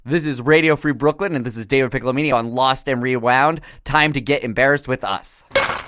This is Radio Free Brooklyn, and this is David Piccolomini on Lost and Rewound. Time to get embarrassed with us.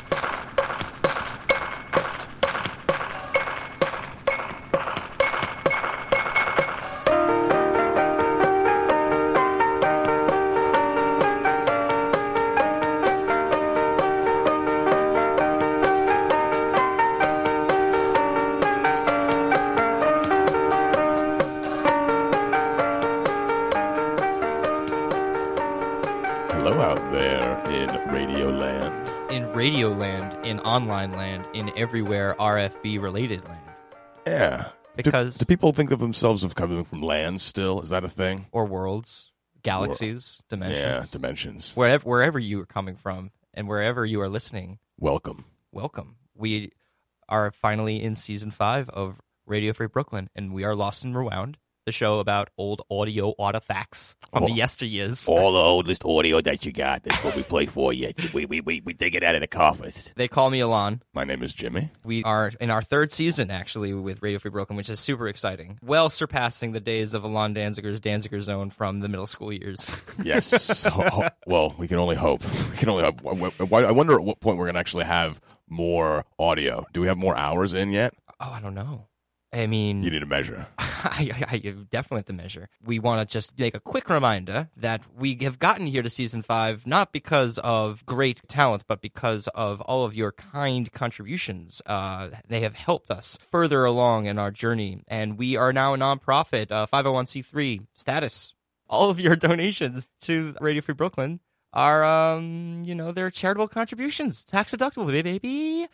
Online land, in everywhere RFB related land. Yeah. Because do people think of themselves as coming from land still? Is that a thing? Or worlds, galaxies, dimensions. Yeah, dimensions. Wherever you are coming from and wherever you are listening. Welcome. We are finally in season 5 of Radio Free Brooklyn, and we are Lost and Rewound, the show about old audio artifacts from the yesteryears. All the oldest audio that you got. That's what we play for you. We take it out of the coffers. They call me Alon. My name is Jimmy. We are in our 3rd season, actually, with Radio Free Brooklyn, which is super exciting. Well surpassing the days of Alon Danziger's Danziger Zone from the middle school years. Yes. Well, we can only hope. I wonder at what point we're going to actually have more audio. Do we have more hours in yet? Oh, I don't know. I mean, you need to measure. I definitely have to measure. We want to just make a quick reminder that we have gotten here to season 5 not because of great talent, but because of all of your kind contributions. They have helped us further along in our journey, and we are now a nonprofit, 501c3 status. All of your donations to Radio Free Brooklyn are, they're charitable contributions, tax deductible, baby.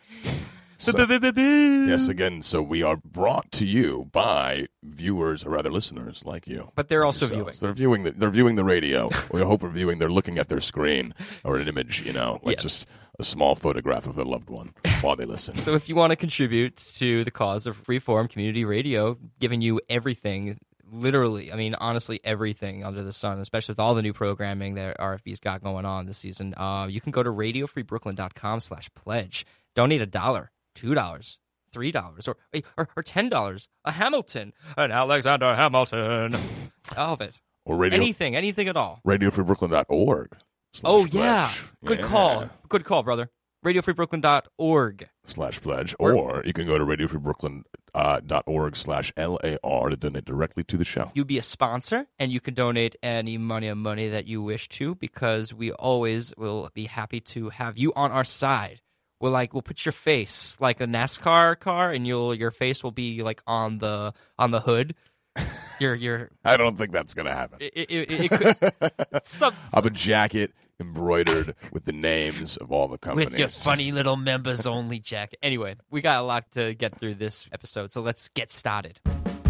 Yes, again, so we are brought to you by viewers, or rather listeners like you. But they're also viewing. They're viewing the radio. We hope they're looking at their screen or an image, just a small photograph of their loved one while they listen. So if you want to contribute to the cause of freeform community radio, giving you everything, literally, I mean, honestly, everything under the sun, especially with all the new programming that RFB's got going on this season, you can go to radiofreebrooklyn.com/pledge. Donate $1. $2, $3, or $10. A Hamilton, an Alexander Hamilton, all of it, or anything at all. RadioFreeBrooklyn.org. Oh yeah, good call, brother. RadioFreeBrooklyn.org /pledge, or you can go to RadioFreeBrooklyn.org/LAR to donate directly to the show. You be a sponsor, and you can donate any money that you wish to, because we always will be happy to have you on our side. We'll put your face like a NASCAR car, and your face will be like on the hood. I don't think that's gonna happen. It could. I'll have a jacket embroidered with the names of all the companies. With your funny little members only jacket. Anyway, we got a lot to get through this episode, so let's get started.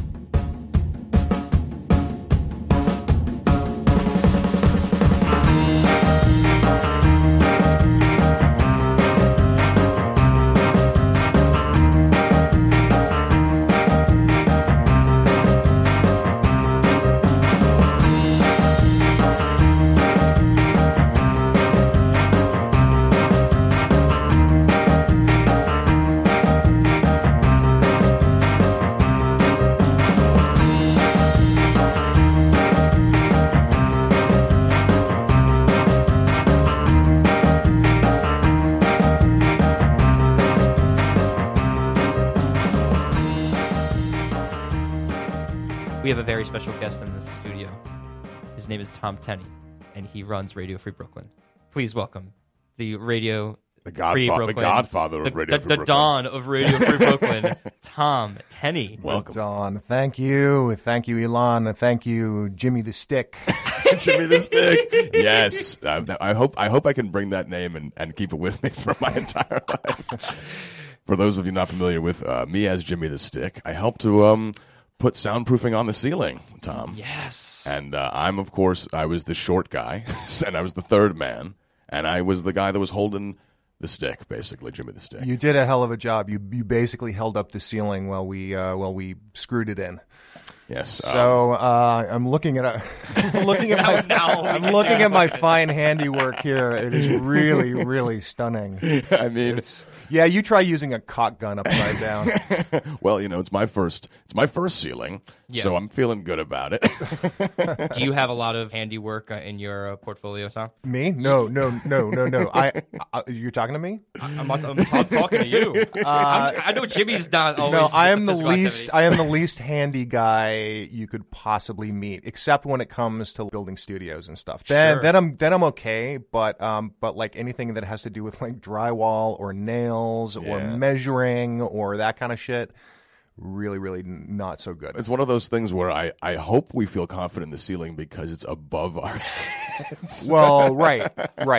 We have a very special guest in this studio. His name is Tom Tenney, and he runs Radio Free Brooklyn. Please welcome the godfather of Radio Free Brooklyn. The Dawn of Radio Free Brooklyn, Tom Tenney. Welcome. Dawn. Thank you, Elon, and thank you, Jimmy the Stick. Jimmy the Stick. Yes. I hope I can bring that name and keep it with me for my entire life. For those of you not familiar with me as Jimmy the Stick, I help to put soundproofing on the ceiling, Tom. Yes. And I was the short guy, and I was the third man, and I was the guy that was holding the stick, basically, Jimmy the Stick. You did a hell of a job. You basically held up the ceiling while we screwed it in. Yes. So I'm looking at my fine handiwork here. It is really, really stunning. I mean, Yeah, you try using a cock gun upside down. Well, it's my first ceiling, so I'm feeling good about it. Do you have a lot of handiwork in your portfolio, Tom? Me? No. You're talking to me? I'm talking to you. I know Jimmy's not always. No, I with am the the physical least. activity. I am the least handy guy you could possibly meet, except when it comes to building studios and stuff. Sure. Then I'm okay. But like anything that has to do with like drywall or nails or Yeah. measuring or that kind of shit, really not so good. It's one of those things where I hope we feel confident in the ceiling because it's above our heads. Well, right.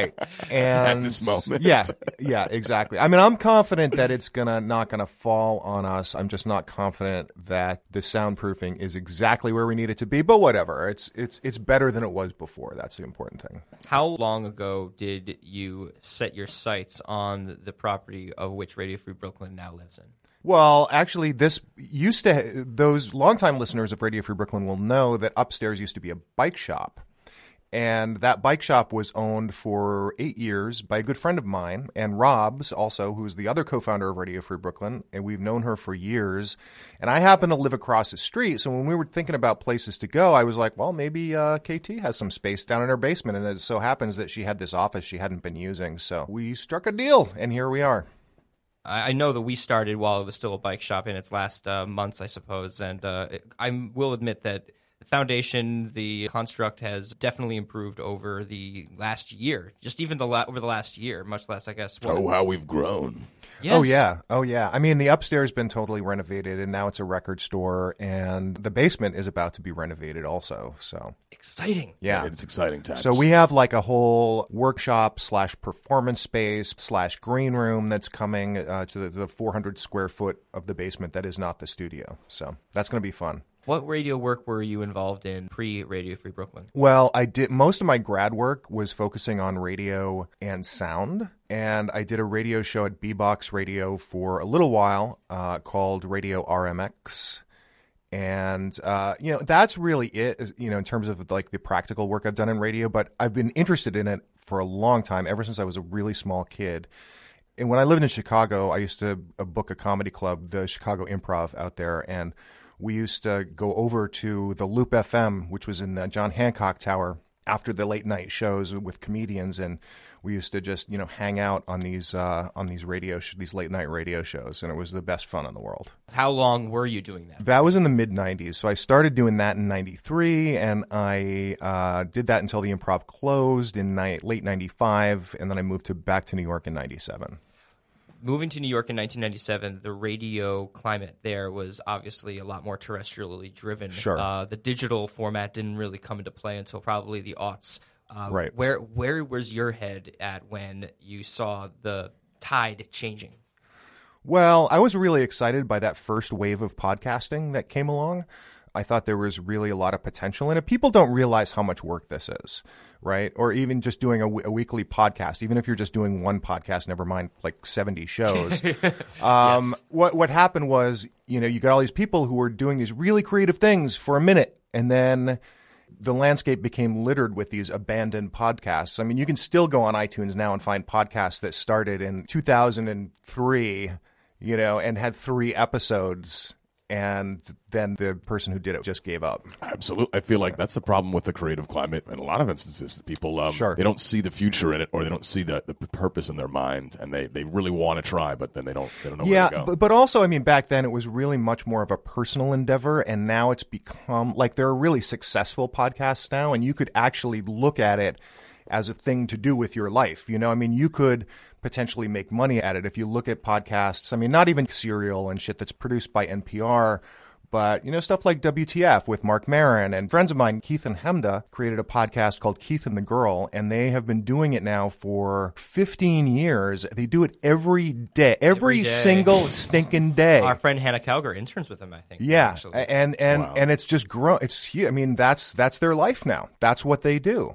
And At this moment. Yeah, exactly. I mean, I'm confident that it's not gonna fall on us. I'm just not confident that the soundproofing is exactly where we need it to be. But whatever. It's better than it was before. That's the important thing. How long ago did you set your sights on the property of which Radio Free Brooklyn now lives in? Well, actually, this used to. Those longtime listeners of Radio Free Brooklyn will know that upstairs used to be a bike shop. And that bike shop was owned for 8 years by a good friend of mine, and Rob's also, who's the other co-founder of Radio Free Brooklyn, and we've known her for years. And I happen to live across the street, so when we were thinking about places to go, I was like, well, maybe KT has some space down in her basement, and it so happens that she had this office she hadn't been using. So we struck a deal, and here we are. I know that we started while it was still a bike shop in its last months, I suppose, and I will admit that the foundation, the construct has definitely improved over the last year, just even over the last year, much less, I guess. Oh, how we've grown. Yes. Oh, yeah. I mean, the upstairs has been totally renovated, and now it's a record store, and the basement is about to be renovated also. So Exciting. yeah. It's exciting times. So we have like a whole workshop / performance space / green room that's coming to the 400 square foot of the basement that is not the studio. So that's going to be fun. What radio work were you involved in pre-Radio Free Brooklyn? Well, I did most of my grad work was focusing on radio and sound, and I did a radio show at B-Box Radio for a little while called Radio RMX. And, that's really it, in terms of like the practical work I've done in radio, but I've been interested in it for a long time, ever since I was a really small kid. And when I lived in Chicago, I used to book a comedy club, the Chicago Improv out there, and we used to go over to the Loop FM, which was in the John Hancock Tower, after the late night shows with comedians, and we used to just hang out on these these late night radio shows, and it was the best fun in the world. How long were you doing that? That was in the mid '90s, so I started doing that in '93, and I did that until the Improv closed in late '95, and then I moved back to New York in '97. Moving to New York in 1997, the radio climate there was obviously a lot more terrestrially driven. Sure. The digital format didn't really come into play until probably the aughts. Right. Where was your head at when you saw the tide changing? Well, I was really excited by that first wave of podcasting that came along. I thought there was really a lot of potential in it. People don't realize how much work this is, right? Or even just doing a weekly podcast, even if you're just doing one podcast, never mind like 70 shows. Yes. What happened was, you got all these people who were doing these really creative things for a minute, and then the landscape became littered with these abandoned podcasts. I mean, you can still go on iTunes now and find podcasts that started in 2003, and had 3 episodes, and then the person who did it just gave up. Absolutely. I feel like that's the problem with the creative climate in a lot of instances. People, Sure. They don't see the future in it, or they don't see the purpose in their mind, and they really want to try, but then they don't know where to go. But also, I mean, back then it was really much more of a personal endeavor, and now it's become like there are really successful podcasts now, and you could actually look at it as a thing to do with your life. I mean, you could potentially make money at it if you look at podcasts. I mean, not even Serial and shit that's produced by NPR, but, stuff like WTF with Mark Maron. And friends of mine, Keith and Hemda, created a podcast called Keith and the Girl, and they have been doing it now for 15 years. They do it every day, every day. single stinking day. Our friend Hannah Calgar interns with him, I think. Yeah, actually. and Wow. it's just grown. It's huge. I mean, that's their life now. That's what they do.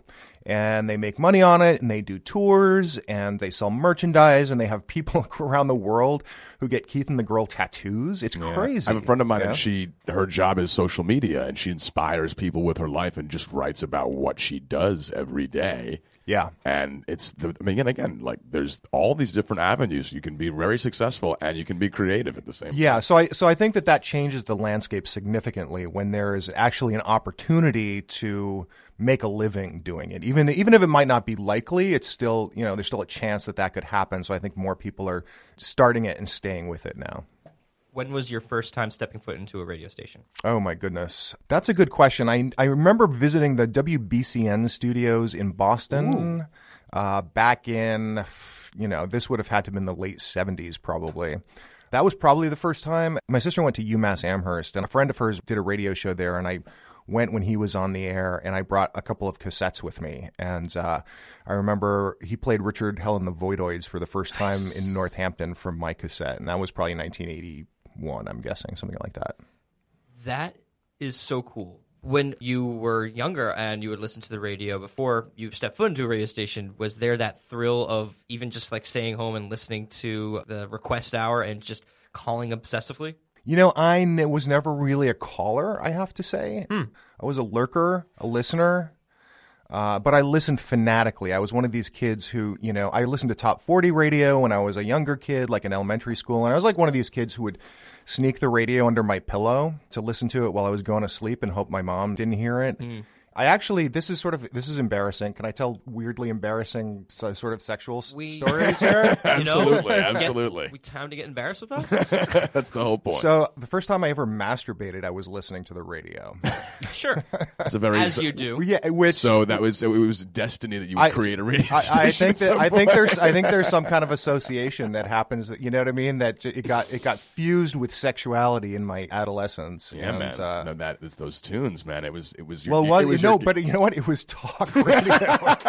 and they make money on it, and they do tours, and they sell merchandise, and they have people around the world who get Keith and the Girl tattoos. It's crazy. I have a friend of mine, and her job is social media, and she inspires people with her life and just writes about what she does every day. Yeah. And again, like there's all these different avenues. You can be very successful and you can be creative at the same time. Yeah, so I think that changes the landscape significantly when there is actually an opportunity to make a living doing it. Even if it might not be likely, it's still, there's still a chance that could happen. So I think more people are starting it and staying with it now. When was your first time stepping foot into a radio station? Oh, my goodness. That's a good question. I remember visiting the WBCN studios in Boston back in, this would have had to have been the late 70s probably. That was probably the first time. My sister went to UMass Amherst, and a friend of hers did a radio show there, and I went when he was on the air, and I brought a couple of cassettes with me. And I remember he played Richard Hell and the Voidoids for the first time in Northampton from my cassette, and that was probably 1981, I'm guessing, something like that. That is so cool. When you were younger and you would listen to the radio before you stepped foot into a radio station, was there that thrill of even just like staying home and listening to the request hour and just calling obsessively? I was never really a caller, I have to say. I was a lurker, a listener, but I listened fanatically. I was one of these kids who, I listened to Top 40 radio when I was a younger kid, like in elementary school, and I was like one of these kids who would sneak the radio under my pillow to listen to it while I was going to sleep and hope my mom didn't hear it. I actually, this is embarrassing. Can I tell weirdly embarrassing sort of sexual stories here? Absolutely. We time to get embarrassed with us? That's the whole point. So the first time I ever masturbated, I was listening to the radio. Sure. It's a very As you do. Yeah, it was destiny that you would create a radio station. I think there's some kind of association that happens. That, you know what I mean? That it got fused with sexuality in my adolescence. Yeah, and, man. No, it's those tunes, man. It was your. Well, it was no, but you know what? It was talk radio.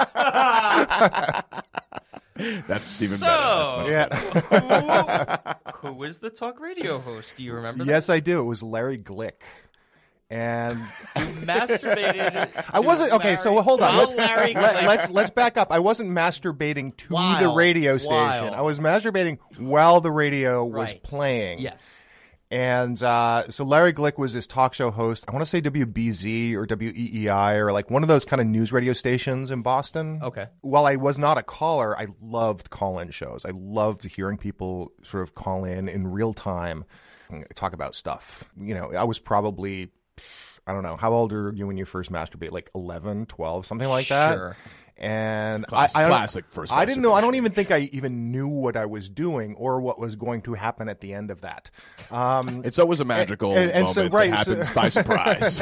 That's even better. That's much better. Who is the talk radio host? Do you remember that? Yes, I do. It was Larry Glick. And you masturbated. I wasn't okay. So hold on. Let's back up. I wasn't masturbating to the radio station. I was masturbating while the radio was playing. Yes. And so Larry Glick was his talk show host. I want to say WBZ or WEEI or like one of those kind of news radio stations in Boston. Okay. While I was not a caller, I loved call-in shows. I loved hearing people sort of call in real time and talk about stuff. I was probably, I don't know, how old are you when you first masturbate? Like 11, 12, something like that? Sure. And classic first. I didn't know. I don't even think I even knew what I was doing or what was going to happen at the end of that. It's always a magical moment that happens by surprise.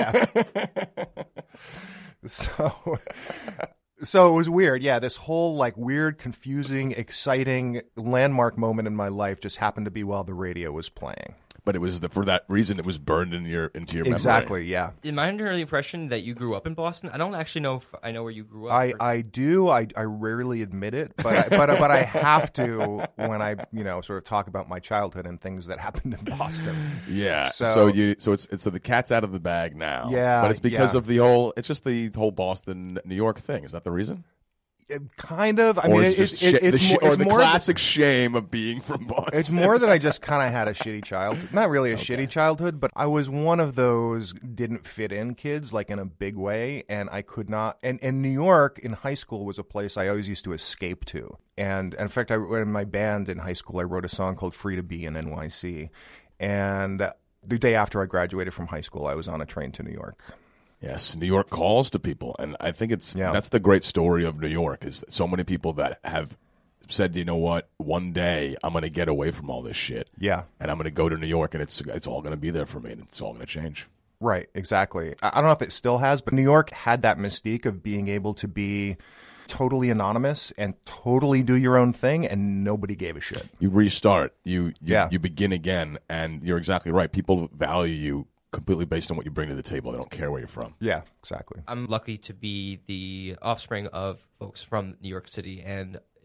So it was weird. Yeah, this whole like weird, confusing, exciting landmark moment in my life just happened to be while the radio was playing. But it was for that reason it was burned into your memory. Exactly, yeah. In my early impression that you grew up in Boston, I don't actually know if I know where you grew up. I do. I rarely admit it, but I have to when I sort of talk about my childhood and things that happened in Boston. Yeah. So the cat's out of the bag now. Yeah. But it's because of the whole Boston, New York thing. Is that the reason? Kind of. I mean, it's the classic shame of being from Boston. It's more that I just kind of had a shitty childhood. Not really a shitty childhood, but I was one of those didn't fit in kids, like in a big way, and I could not. And New York in high school was a place I always used to escape to. And in fact, in my band in high school, I wrote a song called "Free to Be in NYC," and the day after I graduated from high school, I was on a train to New York. Yes, New York calls to people, and I think that's the great story of New York is so many people that have said, you know what, one day I'm going to get away from all this shit. Yeah. And I'm going to go to New York, and it's all going to be there for me, and it's all going to change. Right, exactly. I don't know if it still has, but New York had that mystique of being able to be totally anonymous and totally do your own thing, and nobody gave a shit. You restart. You begin again, and you're exactly right. People value you completely based on what you bring to the table. They don't care where you're from. Yeah, exactly. I'm lucky to be the offspring of folks from New York City, and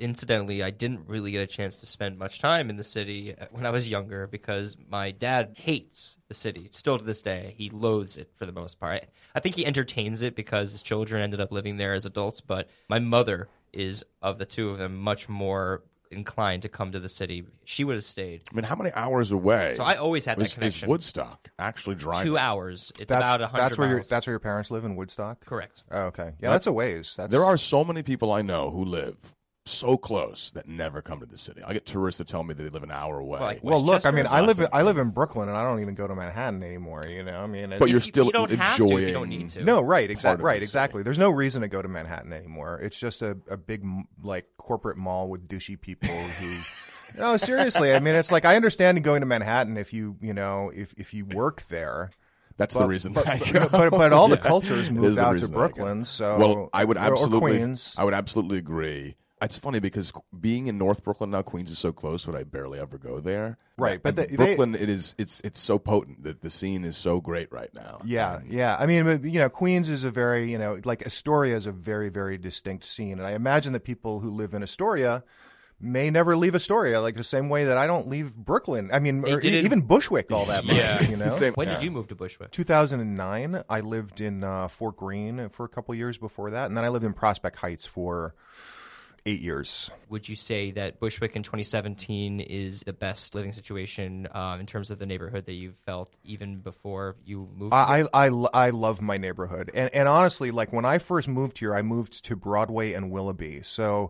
incidentally, I didn't really get a chance to spend much time in the city when I was younger because my dad hates the city. Still to this day, he loathes it for the most part. I think he entertains it because his children ended up living there as adults, but my mother is, of the two of them, much more inclined to come to the city. She would have stayed. I mean, how many hours away? So I always had that is connection. Woodstock actually driving? 2 hours. It's about 100 miles. That's where your parents live, in Woodstock? Correct. Oh, okay. Yeah, that's a ways. There are so many people I know who live so close that never come to the city. I get tourists that tell me that they live an hour away. Well, look, I mean, Westchester I live in Brooklyn, and I don't even go to Manhattan anymore. You know, I mean, but you're still you don't enjoying. have to if you don't need to. No, right, part exactly. of the There's no reason to go to Manhattan anymore. It's just a big like corporate mall with douchey people who. No, seriously. I mean, it's like I understand going to Manhattan if you work there. That's the reason. But all the cultures moved out to Brooklyn. So well, I would absolutely, or Queens. I would absolutely agree. It's funny because being in North Brooklyn now, Queens is so close, but I barely ever go there. Right, but Brooklyn, it's so potent. The scene is so great right now. Yeah. I mean, Queens is a very, like Astoria is a very, very distinct scene, and I imagine that people who live in Astoria may never leave Astoria, like the same way that I don't leave Brooklyn. I mean, or even Bushwick all that much. Yeah. When did you move to Bushwick? 2009. I lived in Fort Greene for a couple years before that, and then I lived in Prospect Heights for 8 years. Would you say that Bushwick in 2017 is the best living situation in terms of the neighborhood that you've felt even before you moved? I love my neighborhood, and honestly, like when I first moved here, I moved to Broadway and Willoughby,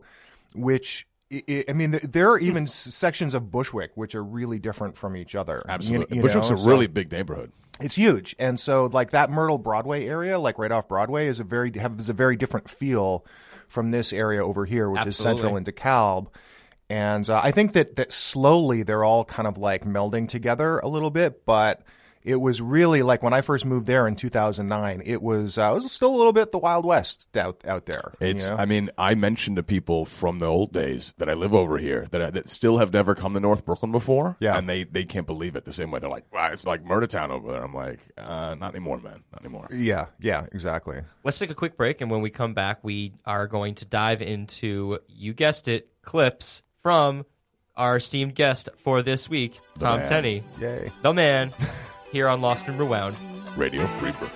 I mean, there are even sections of Bushwick which are really different from each other. Absolutely, Bushwick's a really big neighborhood. It's huge, and so like that Myrtle Broadway area, like right off Broadway, has a very different feel from this area over here, which is central in DeKalb. And I think that slowly they're all kind of like melding together a little bit, but it was really like when I first moved there in 2009, it was still a little bit the Wild West out there. I mean, I mentioned to people from the old days that I live over here that still have never come to North Brooklyn before, and they can't believe it the same way. They're like, wow, it's like Murder Town over there. I'm like, not anymore, man, not anymore. Yeah, exactly. Let's take a quick break, and when we come back, we are going to dive into, you guessed it, clips from our esteemed guest for this week, Tom Tenney. Yay. The man. Here on Lost and Rewound. Radio Free Brooklyn.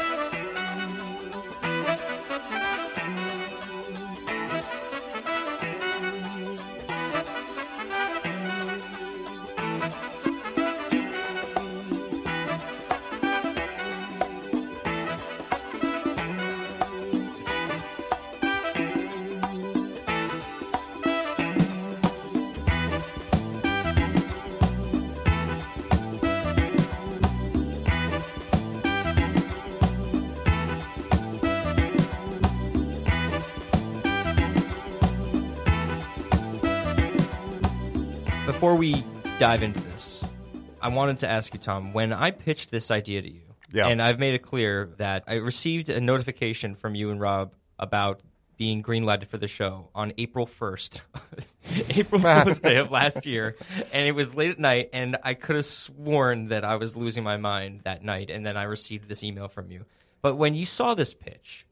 Before we dive into this, I wanted to ask you, Tom, when I pitched this idea to you, and I've made it clear that I received a notification from you and Rob about being greenlighted for the show on April 1st, April Fool's Day of last year, and it was late at night, and I could have sworn that I was losing my mind that night, and then I received this email from you. But when you saw this pitch,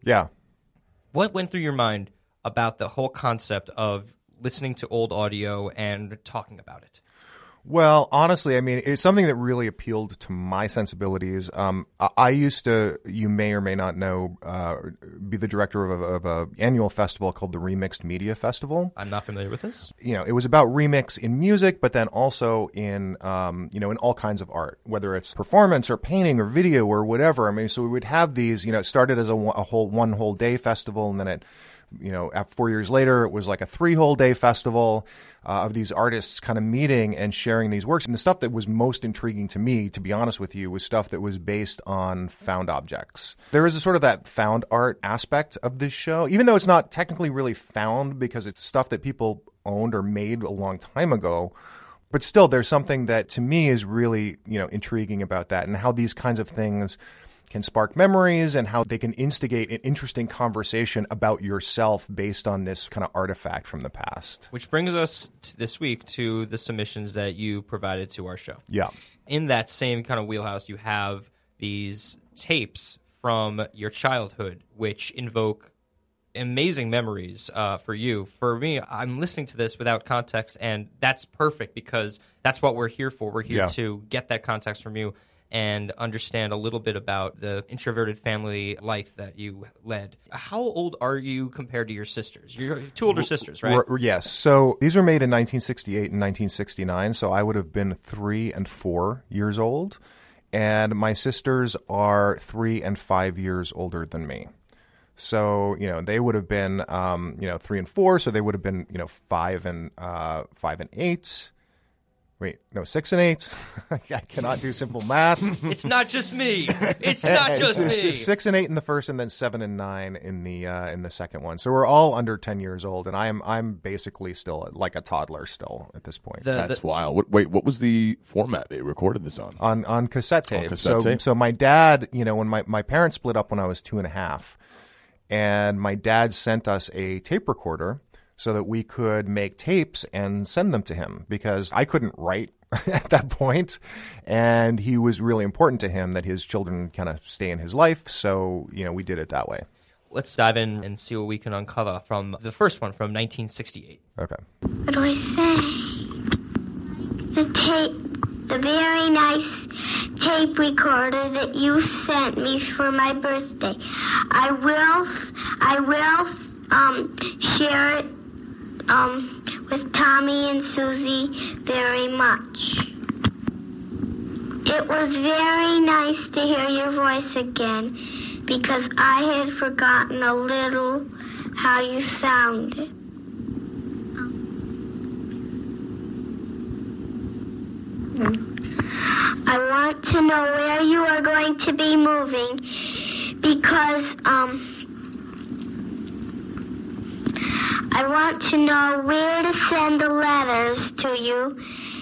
what went through your mind about the whole concept of listening to old audio and talking about it? Well, honestly, I mean, it's something that really appealed to my sensibilities. I used to, you may or may not know, be the director of a annual festival called the Remixed Media Festival. I'm not familiar with this. It was about remix in music, but then also in, in all kinds of art, whether it's performance or painting or video or whatever. I mean, so we would have these, it started as one whole day festival, and then it, after 4 years later, it was like a 3 whole day festival of these artists kind of meeting and sharing these works. And the stuff that was most intriguing to me, to be honest with you, was stuff that was based on found objects. There is a sort of that found art aspect of this show, even though it's not technically really found because it's stuff that people owned or made a long time ago. But still, there's something that to me is really, intriguing about that, and how these kinds of things can spark memories and how they can instigate an interesting conversation about yourself based on this kind of artifact from the past. Which brings us this week to the submissions that you provided to our show. Yeah. In that same kind of wheelhouse, you have these tapes from your childhood, which invoke amazing memories for you. For me, I'm listening to this without context, and that's perfect because that's what we're here for. We're here to get that context from you and understand a little bit about the introverted family life that you led. How old are you compared to your sisters? You have 2 older sisters, right? Yes. So these were made in 1968 and 1969, so I would have been 3 and 4 years old. And my sisters are 3 and 5 years older than me. So, they would have been, 3 and 4, so they would have been, 5 and 8. Wait, no, 6 and 8. I cannot do simple math. It's not just me. It's not just me. 6 and 8 in the first, and then 7 and 9 in the second one. So we're all under 10 years old, and I'm basically still like a toddler still at this point. That's wild. Wait, what was the format they recorded this on? On cassette tape. On cassette tape? So my dad, when my parents split up when I was 2.5, and my dad sent us a tape recorder so that we could make tapes and send them to him because I couldn't write at that point, and he was really important to him that his children kind of stay in his life, so, we did it that way. Let's dive in and see what we can uncover from the first one from 1968. Okay. What do I say? The very nice tape recorder that you sent me for my birthday. I will share it with Tommy and Susie very much. It was very nice to hear your voice again because I had forgotten a little how you sounded. I want to know where you are going to be moving because I want to know where to send the letters to you.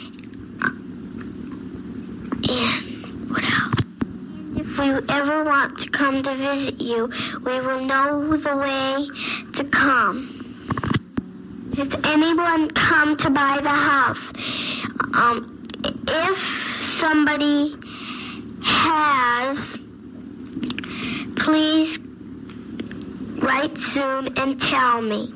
And what else? If we ever want to come to visit you, we will know the way to come. Has anyone come to buy the house? If somebody has, please write soon and tell me.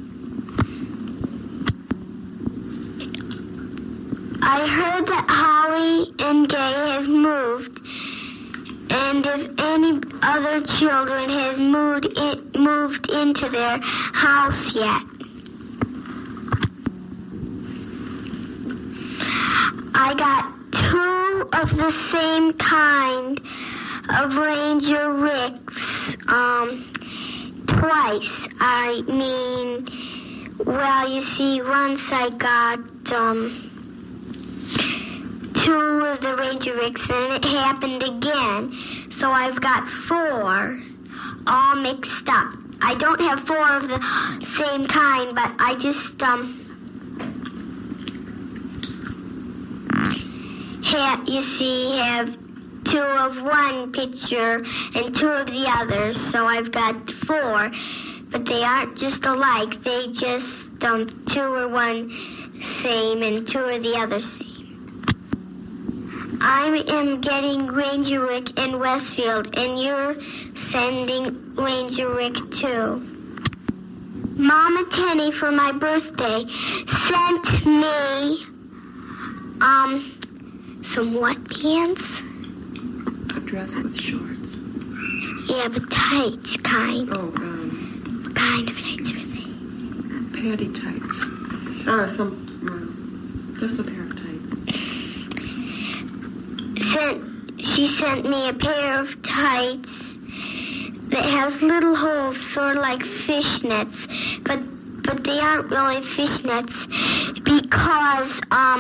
I heard that Holly and Gay have moved, and if any other children have moved into their house yet. I got 2 of the same kind of Ranger Ricks twice. I mean, well, you see, once I got 2 of the Ranger Ricks, and it happened again. So I've got 4 all mixed up. I don't have 4 of the same kind, but I just have 2 of one picture and 2 of the others. So I've got 4, but they aren't just alike. They just 2 are one same and 2 are the other same. I am getting Ranger Rick in Westfield, and you're sending Ranger Rick too. Mama Tenny, for my birthday, sent me some what pants? A dress with shorts. Yeah, but tights kind. Oh, What kind of tights were they? Paddy tights. Just a pair of tights. She sent me a pair of tights that has little holes, sort of like fishnets, but they aren't really fishnets because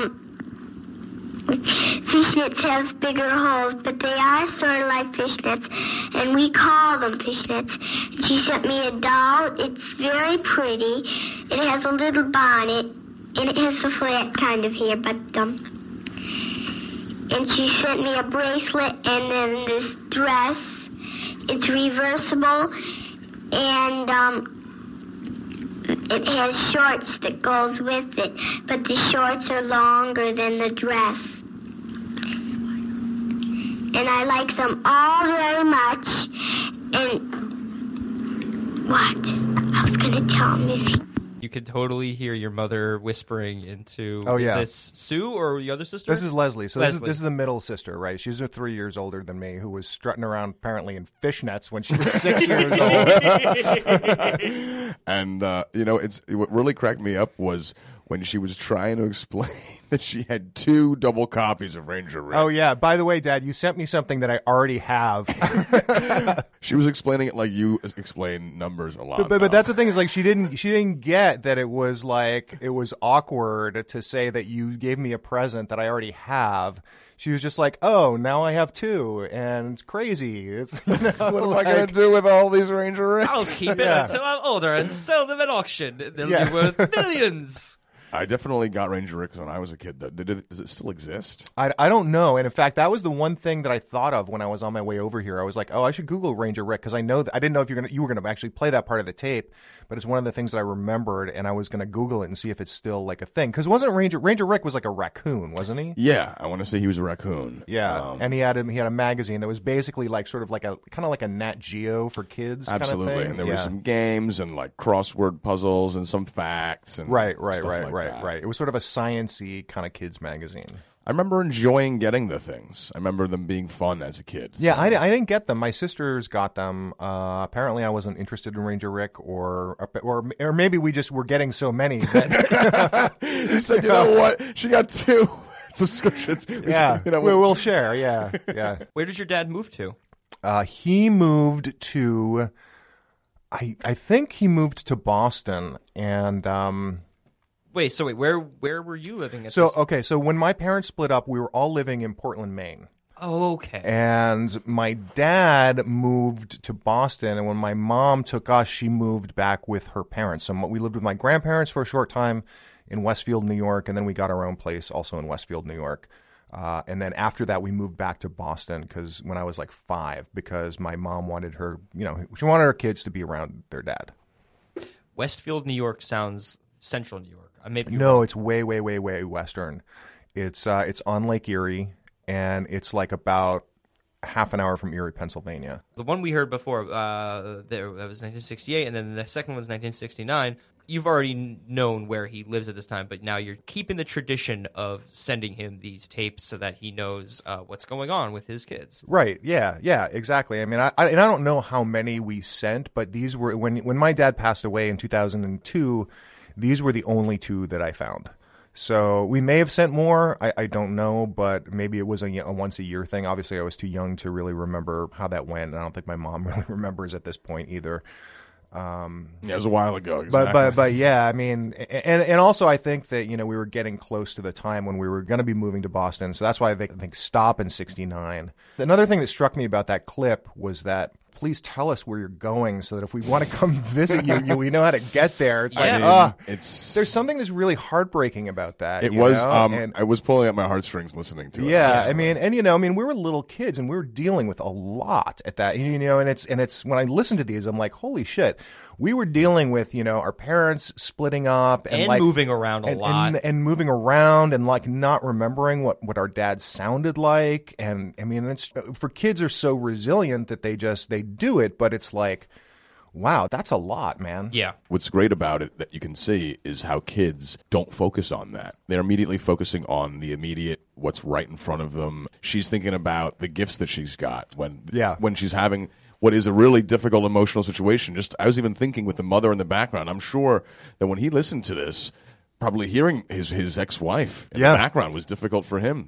fishnets have bigger holes, but they are sort of like fishnets, and we call them fishnets. And she sent me a doll. It's very pretty. It has a little bonnet, and it has a flat kind of hair, but and she sent me a bracelet and then this dress. It's reversible, and it has shorts that goes with it, but the shorts are longer than the dress. And I like them all very much. And what? going to tell him if he... You could totally hear your mother whispering into, Oh, yeah. is this Sue or the other sister? This is Leslie. So Leslie. This is the middle sister, right? She's 3 years older than me, who was strutting around apparently in fishnets when she was 6 years old. And what really cracked me up was when she was trying to explain that she had 2 double copies of Ranger Rick. Oh yeah. By the way, Dad, you sent me something that I already have. She was explaining it like you explain numbers a lot. But that's the thing is like she didn't get that it was awkward to say that you gave me a present that I already have. She was just like, oh, now I have 2, and it's crazy. It's What am I going to do with all these Ranger Ricks? I'll keep it until I'm older and sell them at auction. They'll be worth millions. I definitely got Ranger Ricks when I was a kid. Does it still exist? I don't know. And in fact, that was the one thing that I thought of when I was on my way over here. I was like, oh, I should Google Ranger Rick because I didn't know if you were gonna actually play that part of the tape, but it's one of the things that I remembered, and I was gonna Google it and see if it's still like a thing. Because wasn't Ranger Rick was like a raccoon, wasn't he? Yeah, I want to say he was a raccoon. Yeah, and he had a magazine that was basically like sort of like a kind of like a Nat Geo for kids. Absolutely, kind of thing. and there were some games and like crossword puzzles and some facts and right. that. It was sort of a science-y kind of kids magazine. I remember enjoying getting the things. I remember them being fun as a kid. Yeah, I didn't get them. My sisters got them. Apparently, I wasn't interested in Ranger Rick, or maybe we just were getting so many that You said, you know what? She got 2 subscriptions. yeah, we'll share. Yeah. Where did your dad move to? He moved to, I think he moved to Boston, and Wait, where were you living at so this? okay. So when my parents split up, we were all living in Portland, Maine. Oh, okay. And my dad moved to Boston, and when my mom took us, she moved back with her parents. So we lived with my grandparents for a short time in Westfield, New York, and then we got our own place also in Westfield, New York. And then after that, we moved back to Boston because when I was like 5, because my mom wanted she wanted her kids to be around their dad. Westfield, New York sounds central New York. No, it's way, way, way, way western. It's on Lake Erie, and it's like about half an hour from Erie, Pennsylvania. The one we heard before, that was 1968, and then the second one was 1969. You've already known where he lives at this time, but now you're keeping the tradition of sending him these tapes so that he knows what's going on with his kids. Right. Yeah, exactly. I mean, I don't know how many we sent, but these were, when my dad passed away in 2002, these were the only 2 that I found. So we may have sent more. I don't know, but maybe it was a once a year thing. Obviously, I was too young to really remember how that went, and I don't think my mom really remembers at this point either. Yeah, it was a while ago. Exactly. But yeah, I mean, and also I think that we were getting close to the time when we were going to be moving to Boston, so that's why I think stop in '69. Another thing that struck me about that clip was that please tell us where you're going so that if we want to come visit you, we know how to get there. It's like, there's something that's really heartbreaking about that. It was. I was pulling at my heartstrings listening to it. Yeah, I mean, we were little kids and we were dealing with a lot at that. And it's when I listen to these, I'm like, holy shit. We were dealing with, our parents splitting up and like moving around a lot and moving around and like not remembering what our dad sounded like. And I mean, it's for kids are so resilient that they do it, but it's like, wow, that's a lot, man. Yeah. What's great about it that you can see is how kids don't focus on that. They're immediately focusing on the immediate, what's right in front of them. She's thinking about the gifts that she's got when she's having what is a really difficult emotional situation. I was even thinking with the mother in the background. I'm sure that when he listened to this, probably hearing his ex-wife in the background was difficult for him.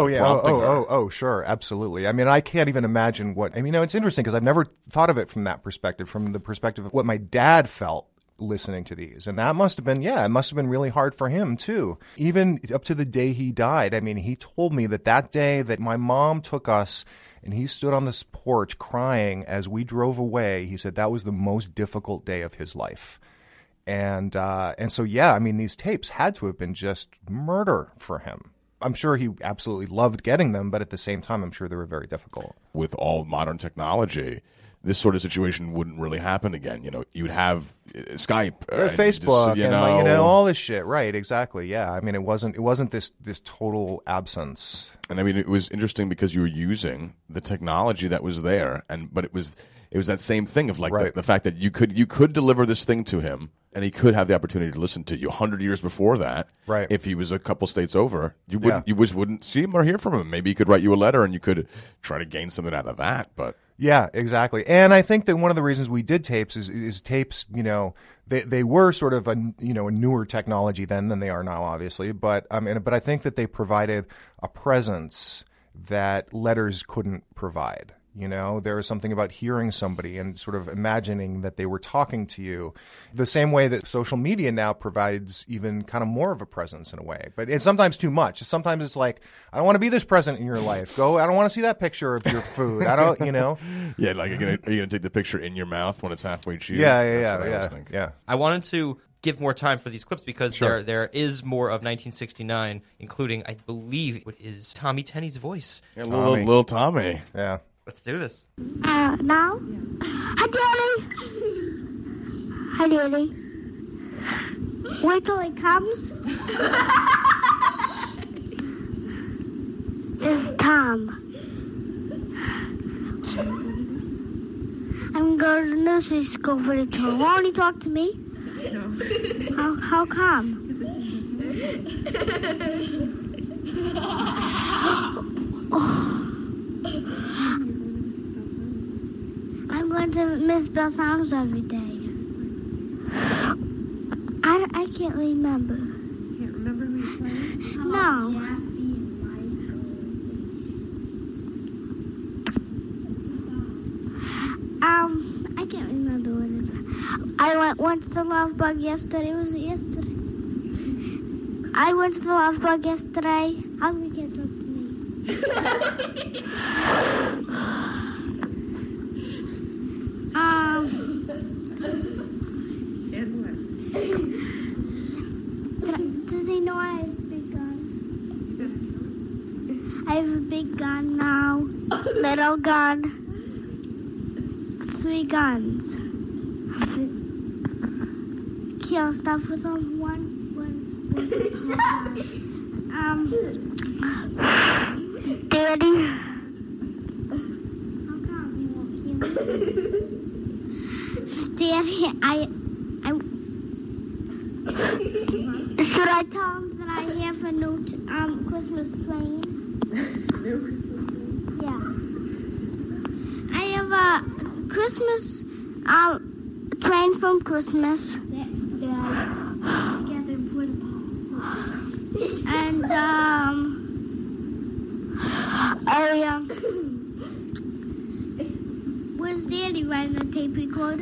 Sure, absolutely. I mean, I can't even imagine it's interesting because I've never thought of it from that perspective, from the perspective of what my dad felt listening to these. And that must have been, it must have been really hard for him too. Even up to the day he died. I mean, he told me that day that my mom took us and he stood on this porch crying as we drove away. He said that was the most difficult day of his life. And so, I mean, these tapes had to have been just murder for him. I'm sure he absolutely loved getting them, but at the same time, I'm sure they were very difficult. With all modern technology, this sort of situation wouldn't really happen again. You'd have Skype, Facebook, and all this shit. Right? Exactly. Yeah. I mean, it wasn't this total absence. And I mean, it was interesting because you were using the technology that was there, but it was it was that same thing of like Right. the fact that you could deliver this thing to him, and he could have the opportunity to listen to you. 100 years before that, Right. if he was a couple states over, you wouldn't see him or hear from him. Maybe he could write you a letter, and you could try to gain something out of that. But Yeah, exactly. And I think that one of the reasons we did tapes is tapes, they were sort of a newer technology then than they are now, obviously. But I think that they provided a presence that letters couldn't provide. There was something about hearing somebody and sort of imagining that they were talking to you, the same way that social media now provides even kind of more of a presence in a way. But it's sometimes too much. Sometimes it's like, I don't want to be this present in your life. I don't want to see that picture of your food. I don't, yeah, like are you gonna take the picture in your mouth when it's halfway chewed? Yeah, That's what I was thinking. yeah. I wanted to give more time for these clips because Sure. there is more of 1969, including, I believe, what is Tommy Tenney's voice. Yeah, Tommy. little Tommy. Yeah. Let's do this. Now? Hi, Daddy. Hi, Daddy. Wait till he comes. This is Tom. I'm going to nursery school for the tour. Won't he talk to me? No. How come? I'm going to miss Bell Sounds every day. I can't remember. Can't remember who you played? No. I can't remember what it was. I went to the Love Bug yesterday. Was it yesterday? I went to the Love Bug yesterday. How come you can't talk to me? And what? Does he know I have a big gun? You better tell him. I have a big gun now. Little gun. 3 guns. Kill stuff with them. One. Daddy. How come you won't kill me? Daddy, should I tell him that I have a new Christmas plane? Yeah. I have a Christmas train from Christmas. And where's Daddy riding the tape recorder?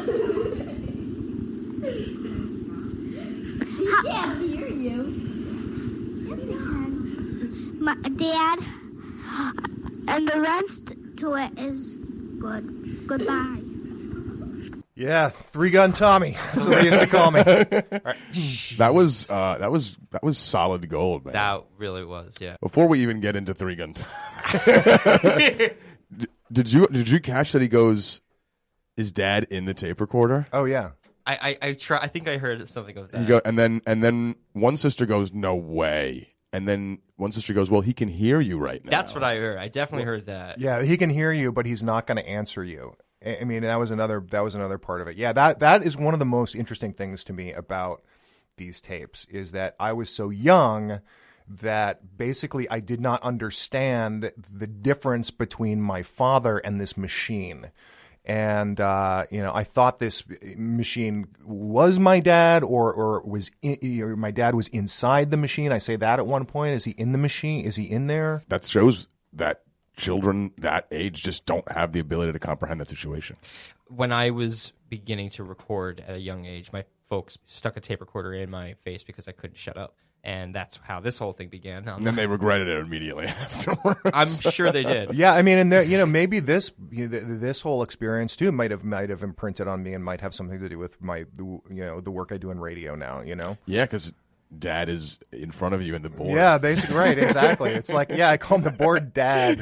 He can't hear you. Yes, he can. My dad, and the rest to it is good. Goodbye. Yeah, 3-gun Tommy. That's what they used to call me. That was solid gold, man. That really was, yeah. Before we even get into 3-gun Tommy, did you catch that he goes, is Dad in the tape recorder? Oh yeah. I think I heard something of that. He go, and then one sister goes, no way. And then one sister goes, well, he can hear you right now. That's what I heard. I definitely heard that. Yeah, he can hear you, but he's not going to answer you. I mean, that was another part of it. Yeah, that is one of the most interesting things to me about these tapes is that I was so young that basically I did not understand the difference between my father and this machine. And I thought this machine was my dad, or was or my dad was inside the machine. I say that at one point. Is he in the machine? Is he in there? That shows that children that age just don't have the ability to comprehend that situation. When I was beginning to record at a young age, my folks stuck a tape recorder in my face because I couldn't shut up. And that's how this whole thing began. And then they regretted it immediately afterwards. I'm sure they did. Yeah, I mean, and there, maybe this whole experience too might have imprinted on me and might have something to do with the work I do in radio now. Yeah, because Dad is in front of you in the board. Yeah, basically, right, exactly. It's like, yeah, I call him the board Dad.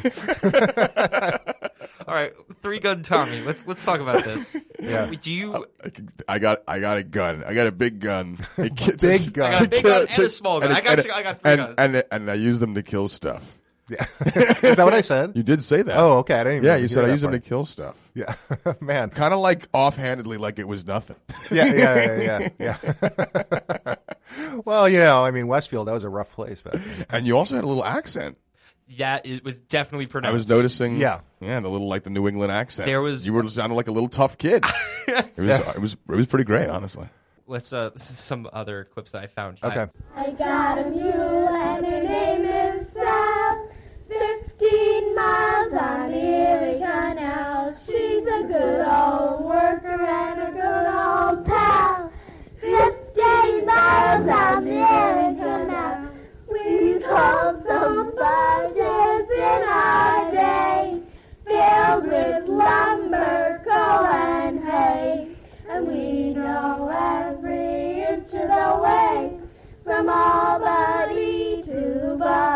All right, 3-gun Tommy. Let's talk about this. Yeah. Do you? I got a gun. I got a big gun. Big gun. I got a big gun and a small gun. I got 3 guns. And I use them to kill stuff. Yeah. Is that what I said? You did say that. Oh, okay. I didn't even Yeah, hear you said I that use them to part. kill stuff. Yeah. Man. Kind of like offhandedly, like it was nothing. Yeah. Well, I mean, Westfield, that was a rough place back then. And you also had a little accent. That it was definitely pronounced. I was noticing. Yeah. the little like the New England accent. You were sounding like a little tough kid. It was pretty great, honestly. Let's this is some other clips that I found here. Okay. I got a mule and her name is Sal. 15 miles on the Erie Canal. She's a good old worker and a good old pal. 15 miles on the Erie Canal. We've hauled some barges in our day, filled with lumber, coal, and hay. And we know every inch of the way, from Albany to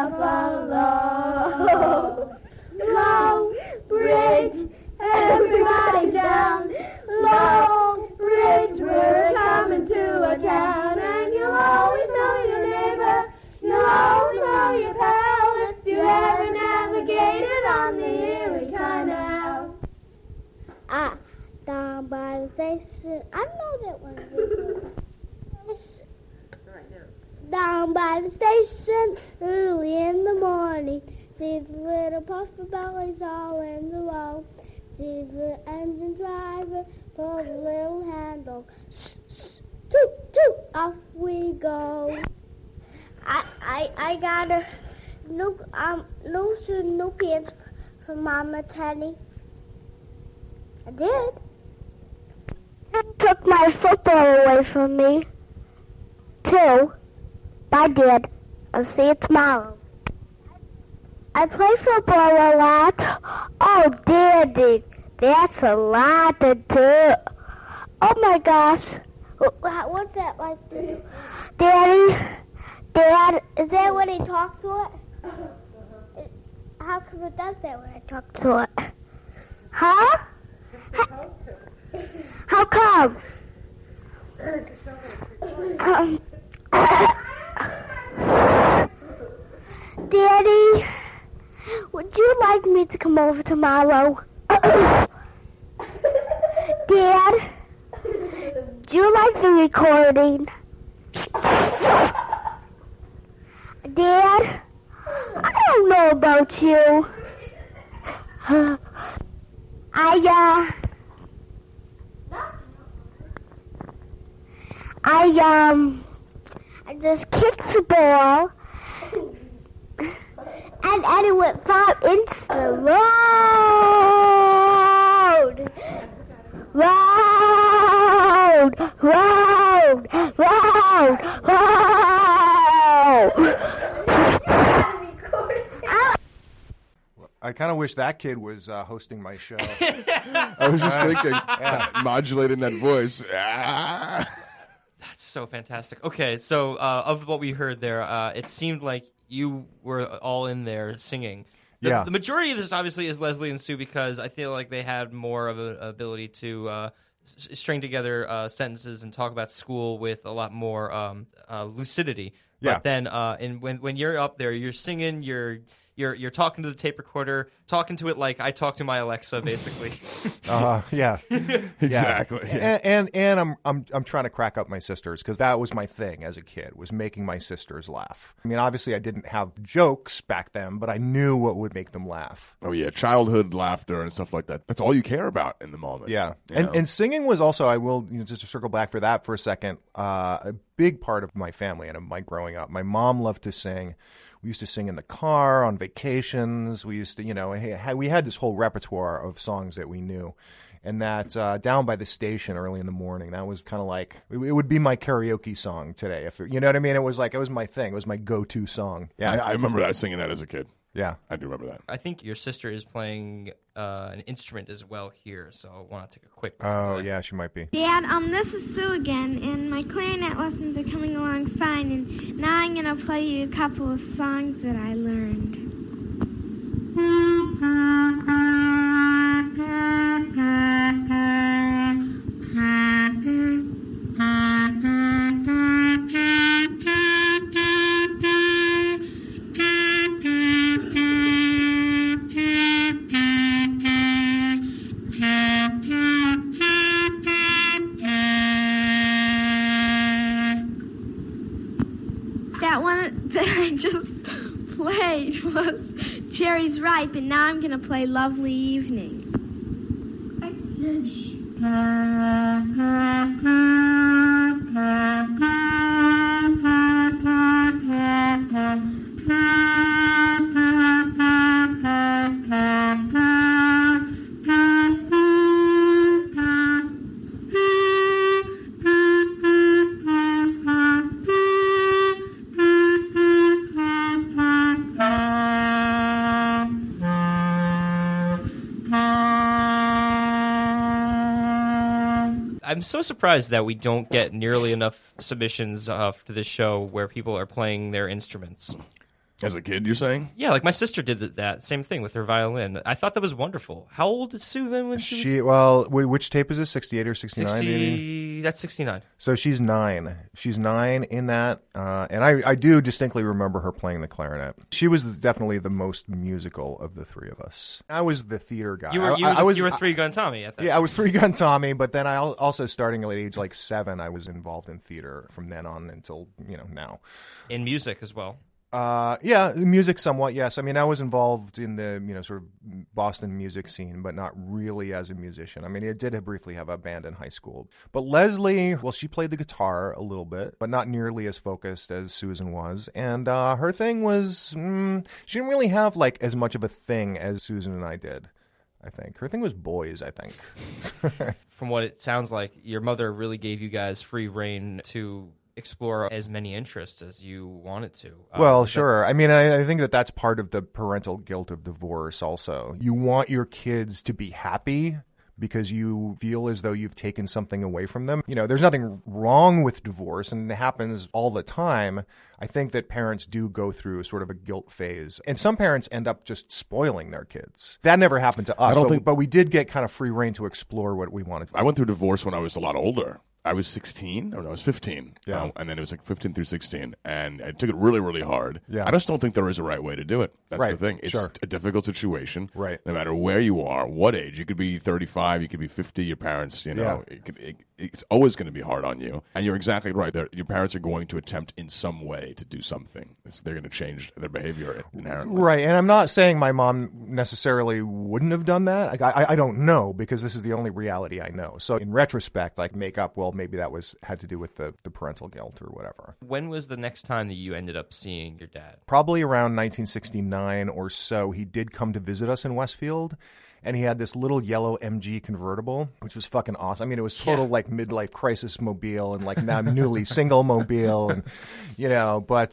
Buffalo. Long Bridge, everybody down. Long Bridge, we're coming to a town. And you'll always know your neighbor, you'll always know your pal, if you ever navigated on the Erie Canal. Down by the station, I know that one. Down by the station, early in the morning, sees the little puffer bellies all in the row. Sees the engine driver pull the little handle. Toot, toot, off we go. I got a new pants from Mama Tenny. I did. Took my football away from me, too. I did. I'll see you tomorrow. I play football a lot. Oh, Daddy, that's a lot to do. Oh, my gosh. What's that like to do? Dad, is that when he talks to it? How come it does that when I talk to it? Huh? How come? Daddy, would you like me to come over tomorrow? Dad, do you like the recording? Dad, I don't know about you. I just kicked the ball, and it went far into the road. I kind of wish that kid was hosting my show. I was just thinking, modulating that voice. That's so fantastic. Okay, so of what we heard there, it seemed like you were all in there singing. The majority of this obviously is Leslie and Sue because I feel like they had more of an ability to string together sentences and talk about school with a lot more lucidity. Yeah. But then when you're up there, you're singing, you're talking to the tape recorder, talking to it like I talk to my Alexa, basically. Yeah. Exactly. Yeah. And I'm trying to crack up my sisters because that was my thing as a kid, was making my sisters laugh. I mean, obviously I didn't have jokes back then, but I knew what would make them laugh. Oh yeah, childhood laughter and stuff like that. That's all you care about in the moment. Yeah. You know? And singing was also, I will just to circle back for that for a second, a big part of my family and of my growing up. My mom loved to sing. We used to sing in the car, on vacations. We used to, we had this whole repertoire of songs that we knew. And that down by the station early in the morning, that was kind of like, it would be my karaoke song today. You know what I mean? It was my thing. It was my go-to song. Yeah, I remember that, singing that as a kid. Yeah. I do remember that. I think your sister is playing an instrument as well here, so I want to take a quick listen to Oh, that. yeah, she might be. Dad, this is Sue again, and my clarinet lessons are coming along fine, and now I'm going to play you a couple of songs that I learned. That one that I just played was Cherries Ripe, and now I'm going to play Lovely Evening. I'm so surprised that we don't get nearly enough submissions to this show where people are playing their instruments. As a kid, you're saying? Yeah, like my sister did that same thing with her violin. I thought that was wonderful. How old is Sue then when she was? Well, wait, which tape is this? 68 or 69? 60, that's 69. So she's 9. She's 9 in that, and I do distinctly remember her playing the clarinet. She was definitely the most musical of the three of us. I was the theater guy. You were Three Gun Tommy at that. Yeah, I was Three Gun Tommy, but then I also, starting at age like 7, I was involved in theater from then on until now. In music as well. Yeah, music somewhat, yes. I mean, I was involved in the, sort of Boston music scene, but not really as a musician. I mean, I did briefly have a band in high school. But Leslie, well, she played the guitar a little bit, but not nearly as focused as Susan was. And her thing was, she didn't really have, like, as much of a thing as Susan and I did, I think. Her thing was boys, I think. From what it sounds like, your mother really gave you guys free rein to explore as many interests as you wanted to. Well, sure. I mean, I think that's part of the parental guilt of divorce also. You want your kids to be happy because you feel as though you've taken something away from them. There's nothing wrong with divorce, and it happens all the time. I think that parents do go through sort of a guilt phase. And some parents end up just spoiling their kids. That never happened to us, but we did get kind of free rein to explore what we wanted. I went through divorce when I was a lot older. I was 16, or no, I was 15. Yeah. And then it was like 15 through 16. And I took it really, really hard. Yeah. I just don't think there is a right way to do it. That's Right. the thing. It's Sure. a difficult situation. Right. No matter where you are, what age. You could be 35, you could be 50, your parents, Yeah. it's always going to be hard on you. And you're exactly right. Your parents are going to attempt in some way to do something. They're going to change their behavior inherently. Right, and I'm not saying my mom necessarily wouldn't have done that. I don't know, because this is the only reality I know. So in retrospect, make up, well, maybe that had to do with the parental guilt or whatever. When was the next time that you ended up seeing your dad? Probably around 1969 or so. He did come to visit us in Westfield. And he had this little yellow MG convertible, which was fucking awesome. I mean, it was total midlife crisis mobile, and now newly single mobile, and but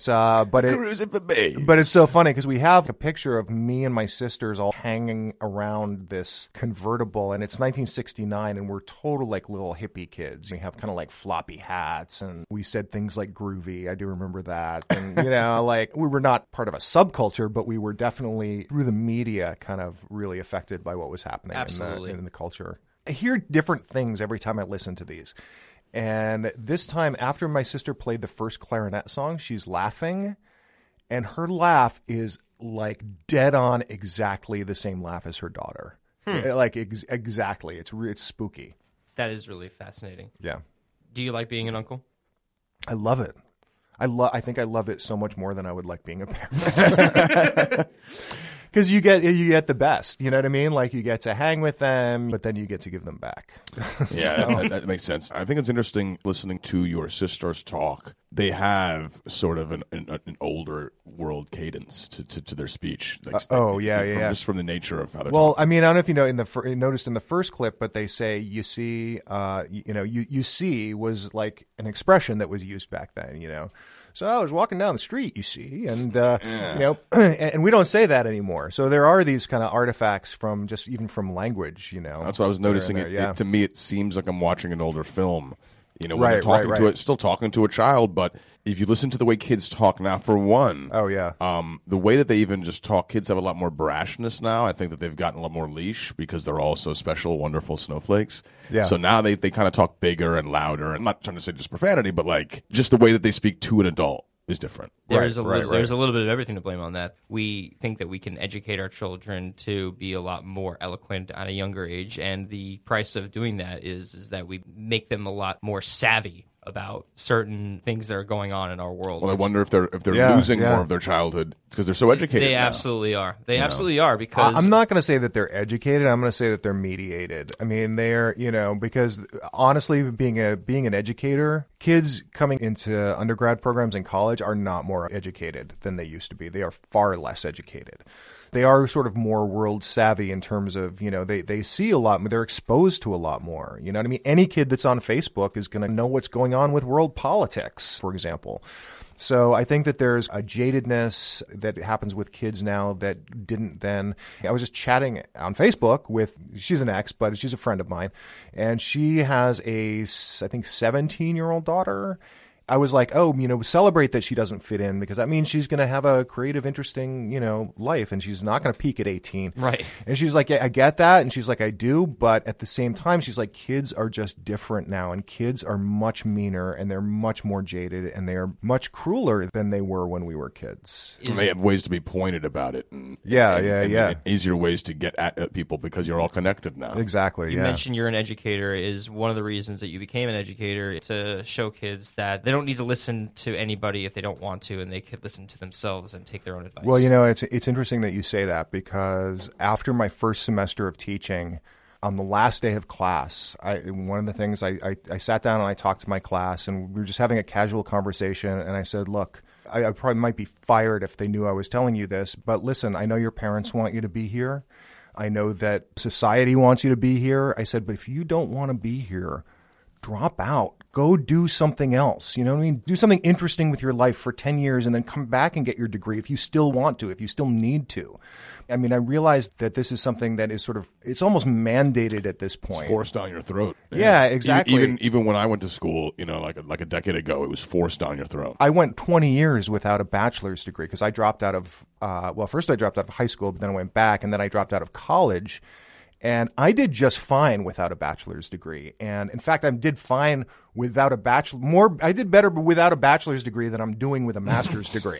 it's so funny because we have a picture of me and my sisters all hanging around this convertible, and it's 1969, and we're total little hippie kids. We have kind of floppy hats, and we said things like groovy. I do remember that, and we were not part of a subculture, but we were definitely through the media kind of really affected by what was happening in the culture. I hear different things every time I listen to these. And this time, after my sister played the first clarinet song, she's laughing. And her laugh is dead on exactly the same laugh as her daughter. Exactly. It's spooky. That is really fascinating. Yeah. Do you like being an uncle? I love it. I think I love it so much more than I would like being a parent. Because you get the best, you know what I mean? You get to hang with them, but then you get to give them back. Yeah, that makes sense. I think it's interesting listening to your sisters talk. They have sort of an older world cadence to their speech. Just from the nature of how they're Well, talking. I mean, I don't know if you noticed in the first clip, but they say, you see, you see was an expression that was used back then, So I was walking down the street, you see, and and we don't say that anymore. So there are these kind of artifacts from even from language, That's what I was noticing. To me, it seems like I'm watching an older film. When they're talking still talking to a child, but if you listen to the way kids talk now, for one, the way that they even just talk, kids have a lot more brashness now. I think that they've gotten a lot more leash because they're all so special, wonderful snowflakes. Yeah. So now they kind of talk bigger and louder. I'm not trying to say just profanity, but just the way that they speak to an adult is different. There's a little bit of everything to blame on that. We think that we can educate our children to be a lot more eloquent at a younger age, and the price of doing that is that we make them a lot more savvy about certain things that are going on in our world. Well, I wonder if they're Yeah, losing yeah. more of their childhood because they're so educated. They now. absolutely are. They absolutely are because I'm not going to say that they're educated. I'm going to say that they're mediated. I mean, they're, because honestly, being an educator, kids coming into undergrad programs in college are not more educated than they used to be. They are far less educated. They are sort of more world savvy in terms of, they see a lot more. They're exposed to a lot more. You know what I mean? Any kid that's on Facebook is going to know what's going on with world politics, for example. So I think that there's a jadedness that happens with kids now that didn't then. I was just chatting on Facebook with, she's an ex, but she's a friend of mine, and she has a, I think, 17-year-old daughter. I was like, celebrate that she doesn't fit in because that means she's going to have a creative, interesting, life, and she's not going to peak at 18. Right. And she's like, yeah, I get that. And she's like, I do. But at the same time, she's like, kids are just different now, and kids are much meaner, and they're much more jaded, and they're much crueler than they were when we were kids. And they have ways to be pointed about it. And easier ways to get at people because you're all connected now. Exactly. You yeah. mentioned you're an educator is one of the reasons that you became an educator, to show kids that they don't need to listen to anybody if they don't want to, and they could listen to themselves and take their own advice. Well, it's interesting that you say that because after my first semester of teaching, on the last day of class, one of the things I sat down and I talked to my class, and we were just having a casual conversation, and I said, look, I probably might be fired if they knew I was telling you this, but listen, I know your parents want you to be here. I know that society wants you to be here. I said, but if you don't want to be here, drop out. Go do something else. You know what I mean? Do something interesting with your life for 10 years and then come back and get your degree if you still want to, if you still need to. I mean, I realized that this is something that is sort of, it's almost mandated at this point. It's forced down your throat. Yeah, exactly. Even when I went to school, like a decade ago, it was forced down your throat. I went 20 years without a bachelor's degree because I dropped out of, first I dropped out of high school, but then I went back, and then I dropped out of college. And I did just fine without a bachelor's degree. And in fact, I did fine without a I did better without a bachelor's degree than I'm doing with a master's degree.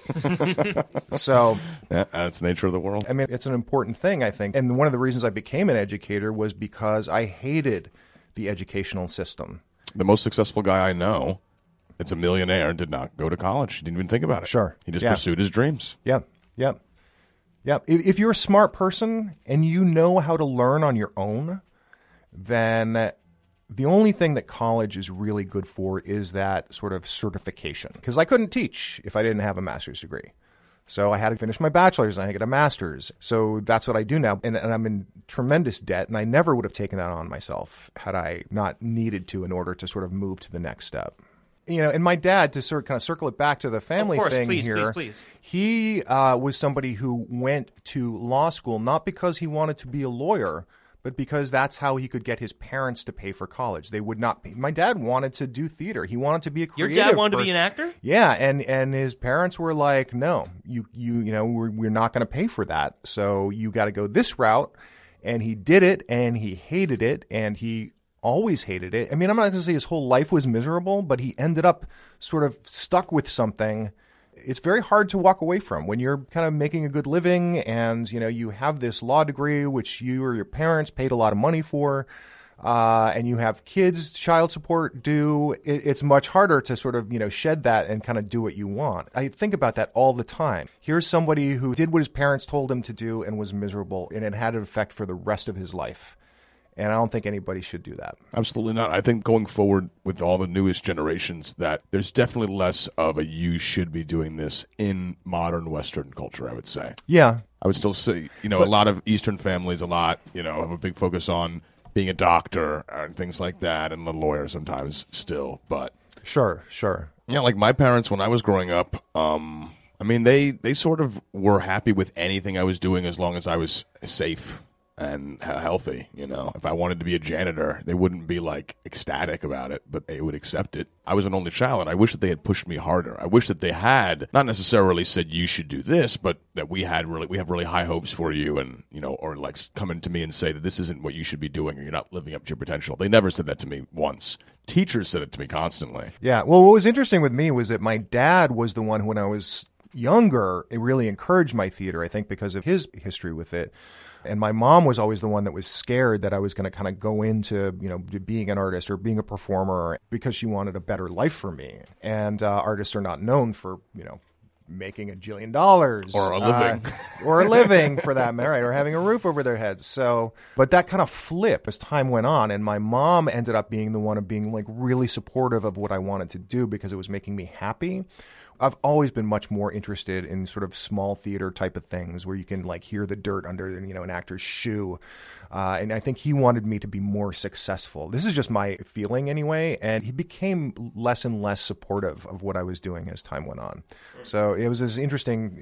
So yeah, that's the nature of the world. I mean, it's an important thing, I think. And one of the reasons I became an educator was because I hated the educational system. The most successful guy I know, it's a millionaire, did not go to college. He didn't even think about it. Sure. He just pursued his dreams. Yep. Yeah, if you're a smart person and you know how to learn on your own, then the only thing that college is really good for is that sort of certification. Because I couldn't teach if I didn't have a master's degree. So I had to finish my bachelor's and I get a master's. So that's what I do now. And I'm in tremendous debt, and I never would have taken that on myself had I not needed to in order to sort of move to the next step. And my dad, to sort of kind of circle it back to the family thing here, please. He was somebody who went to law school not because he wanted to be a lawyer, but because that's how he could get his parents to pay for college. They would not pay. My dad wanted to do theater. He wanted to be a creative Your dad wanted to be an actor? Yeah, and his parents were like, no, we're not going to pay for that. So you got to go this route. And he did it, and he hated it, and he always hated it. I mean, I'm not going to say his whole life was miserable, but he ended up sort of stuck with something. It's very hard to walk away from when you're kind of making a good living and, you have this law degree, which you or your parents paid a lot of money for, and you have kids, child support due. It's much harder to sort of, shed that and kind of do what you want. I think about that all the time. Here's somebody who did what his parents told him to do and was miserable, and it had an effect for the rest of his life. And I don't think anybody should do that. Absolutely not. I think going forward with all the newest generations that there's definitely less of a you should be doing this in modern Western culture, I would say. Yeah. I would still say, a lot of Eastern families, have a big focus on being a doctor and things like that, and a lawyer sometimes still. But Sure. Yeah, like my parents, when I was growing up, they sort of were happy with anything I was doing as long as I was safe and healthy. If I wanted to be a janitor, they wouldn't be like ecstatic about it, but they would accept it. I was an only child, and I wish that they had pushed me harder. I wish that they had not necessarily said you should do this, but that we have really high hopes for you, and or like coming to me and say that this isn't what you should be doing, or you're not living up to your potential. They never said that to me once. Teachers said it to me constantly. Yeah. Well, what was interesting with me was that my dad was the one who, when I was younger, it really encouraged my theater, I think, because of his history with it. And my mom was always the one that was scared that I was going to kind of go into, being an artist or being a performer because she wanted a better life for me. And artists are not known for, making $1 jillion Or a living. or a living for that matter, right? Or having a roof over their heads. So, but that kind of flipped as time went on, and my mom ended up being the one of being like really supportive of what I wanted to do because it was making me happy. I've always been much more interested in sort of small theater type of things where you can like hear the dirt under an actor's shoe. And I think he wanted me to be more successful. This is just my feeling anyway. And he became less and less supportive of what I was doing as time went on. So it was this interesting,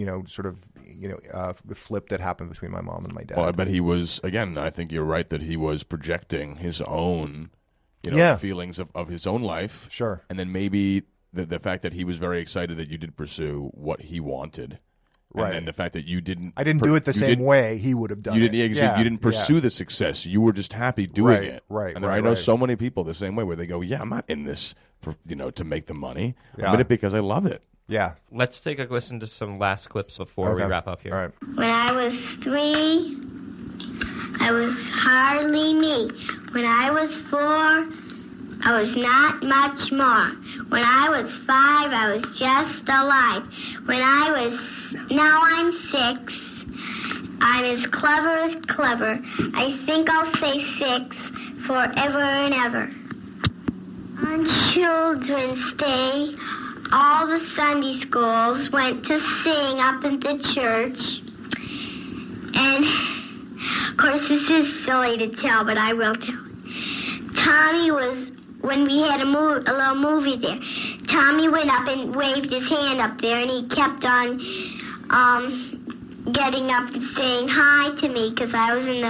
flip that happened between my mom and my dad. Well, I bet he was, again, I think you're right that he was projecting his own, feelings of his own life. Sure. And then maybe the fact that he was very excited that you did pursue what he wanted. Right. And the fact that you didn't... I didn't do it the same way he would have done you it. You didn't pursue the success. You were just happy doing it. Right. And I know so many people the same way where they go, yeah, I'm not in this for to make the money. Yeah. I'm in it because I love it. Yeah. Let's take a listen to some last clips before we wrap up here. All right. When I was 3, I was hardly me. When I was 4, I was not much more. When I was 5, I was just alive. Now I'm 6. I'm as clever. I think I'll say 6 forever and ever. On Children's Day, all the Sunday schools went to sing up in the church. And, of course, this is silly to tell, but I will tell. Tommy was, when we had a little movie there, Tommy went up and waved his hand up there, and he kept on getting up and saying hi to me because I was in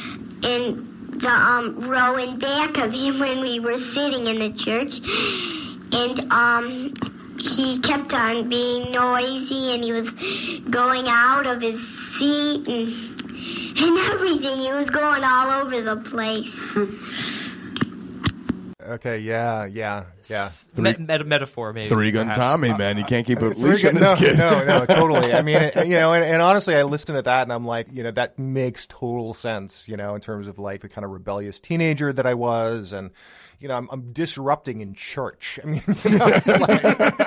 the row in back of him when we were sitting in the church. And he kept on being noisy, and he was going out of his seat and everything. He was going all over the place. Okay, yeah. Metaphor, maybe. Three-gun perhaps. Tommy, man. You can't keep a leash on this kid. No, totally. I mean, and honestly, I listened to that and I'm like, that makes total sense, in terms of like the kind of rebellious teenager that I was. And, I'm disrupting in church. I mean, it's like...